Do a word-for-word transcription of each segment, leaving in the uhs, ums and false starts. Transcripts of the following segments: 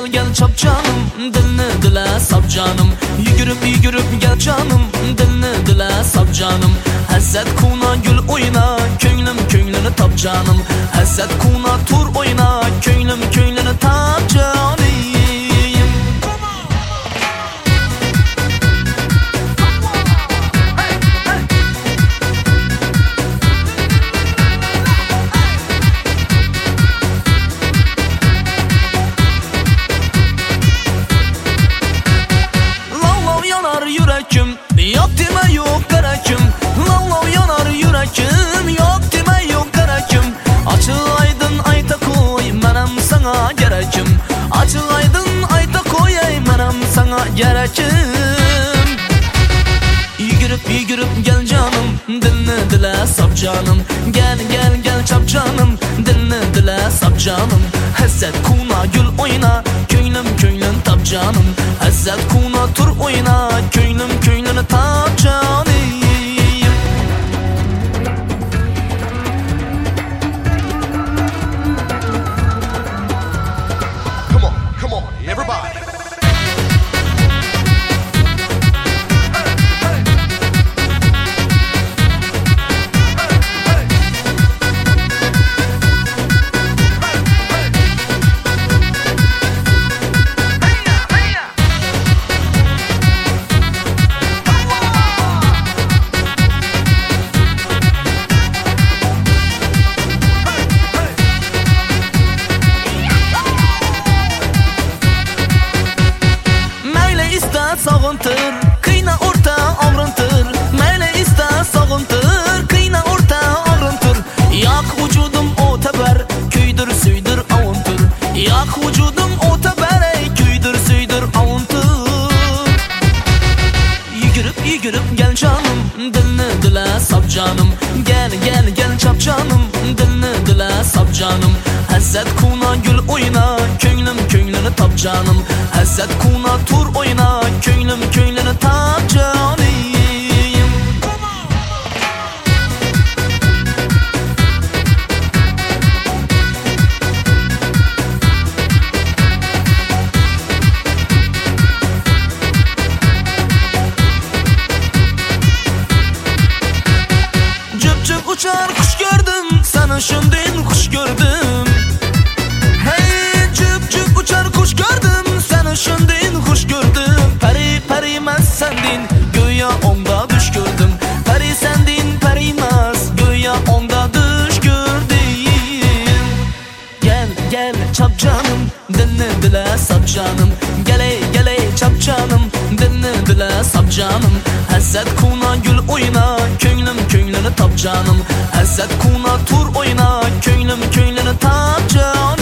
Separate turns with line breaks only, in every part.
gel gel çap canım, dilini dile sap canım. Yugurip yugurip gel canım, dilini dile sap canım. Hassat kuna gül oyna, könglim könglinni tap canım. Hassat kuna tur oyna, könglim könglinni tap canım. Yok deme yok gerekim, lallav yanar yürekim. Yok deme yok gerekim. Açık aydın ayta koy, menem sana gerekim. Açık aydın ayta koy, menem sana gerekim. Yugurip yugurip gel canım, dilini dile sap canım. Gel gel gel çap canım, dilini dile sap canım. Hassat kuna gül oyna, könglim könglim tap canım. Hassat kuna tur oyna, könglim könglinni tap canım.
Come on, come on, everybody.
Sağıntır, kıyna orta avrıntır. Meyle iste sağıntır, kıyna orta avrıntır. Yak vücudum o teber, küydür süydür avuntır. Yak vücudum o teber, küydür süydür avuntır. Yugurip yugurip gel canım, dilini dile sap canım. Gel gel gel çap canım, dilini dile sap canım. Hassat kuna gül oyna, könglim könglinni tap canım. Hassat kuna tur oyna, könglim könglinni tap canım. Cıp cıp uçar kuş gördüm, sana şundin kuş gördüm. Hey cıp cıp uçar kuş gördüm, sana şundin kuş gördüm. Peri perimez sendin, göya onda düş gördüm. Peri sendin perimez, göya onda düş gördüm. Gel gel çap canım, dilini dile sap canım. Gele gele çap canım, dilini dile sap canım. Hassat kuna gül oyna, könglim könglinni tap canım. Hassat kuna tur oyna, könglim könglinni tap canım.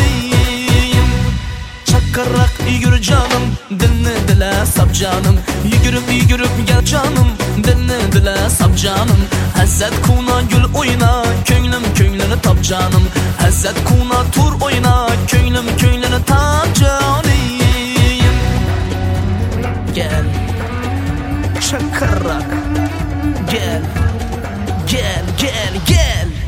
Çakarak yürü canım, dilini dile sap canım. Yugurip yugurip gel canım, dilini dile sap canım. Hassat kuna gül oyna, könglim könglinni tap canım. Hassat kuna tur oyna, könglim könglinni tap canım. Gel çakarak, gel gel gel gel.